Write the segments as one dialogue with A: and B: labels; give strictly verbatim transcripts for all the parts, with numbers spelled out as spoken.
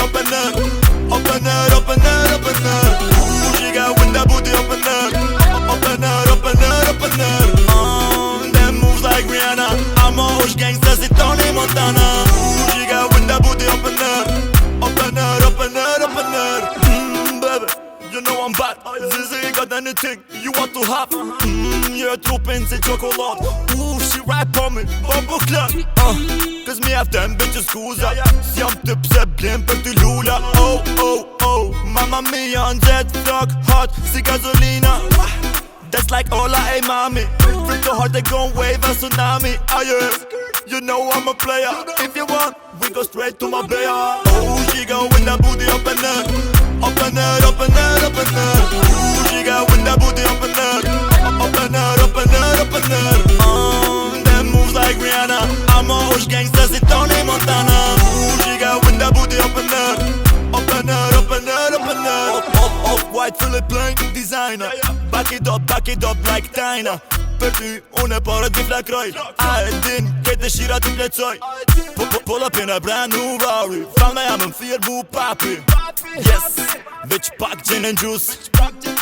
A: opener, opener, opener, opener. Ooh, she got with that booty opener, opener, opener, opener. Uh, them moves like Rihanna, I'm a hush gangster, c'est Tony Montana. Ooh, she got with that booty opener, opener, opener, opener. Mm, baby, you know I'm bad. Zizi got anything you want to have. Mm, you're trooping, c'est chocolat. Ooh, she right for me, bumbo clock. Uh, cause me have them bitches scusa. Si un typ se bien per tu lula. Oh, oh, oh, mamma mia, on jet rock hot, si gasolina. That's like hola, hey mommy. Flip the heart, they gon' wave a tsunami. Ah yeah, you know I'm a player. If you want, we go straight to my bear. Oh, she go with that booty opener, opener, opener, opener. Ooh, she go with that booty opener, opener, opener, opener. Uh, them moves like Rihanna, I'm a hush gangster, c'est Tony Montana. Ooh, she go with that booty opener, opener, opener, opener. Off, off, off white Philip Plain designer. Back it up, back it up like Tina. Per ty, unë e pare t'vi flakroj. A e din, kejt e shira t'i plecoj. Pull up in a brand new Rari. Fama jam m'fir bu papi. Yes, veç pak gin and juice.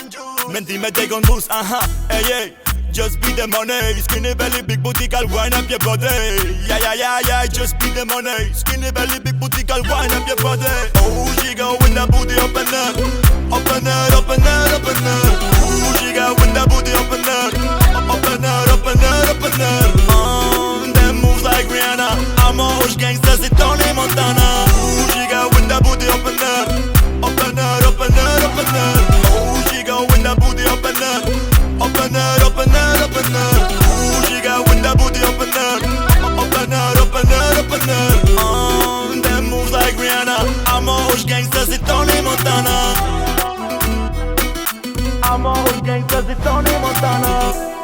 A: Mendime they gon' boost, aha, ey ey. Just be the money, skinny belly, big booty, girl, wind up your body. Yeah, yeah, yeah, yeah, just be the money. Skinny belly, big booty, girl, wind up your body. Oh, she go with that booty opener, opener, opener, opener. Ooh, she go with that booty opener, opener, opener, opener. Uh, them moves like Rihanna, I'm a hush gangster, c'est Tony Montana. Ooh, she go with that booty opener, opener, opener, opener. Oh, she go with that booty opener, opener, opener, opener. Ooh, she got with that booty opener, opener, opener, opener. Uh, them moves like Rihanna, I'm a hush gangster, c'est Tony Montana. I'm a hush gangster, c'est Tony Montana.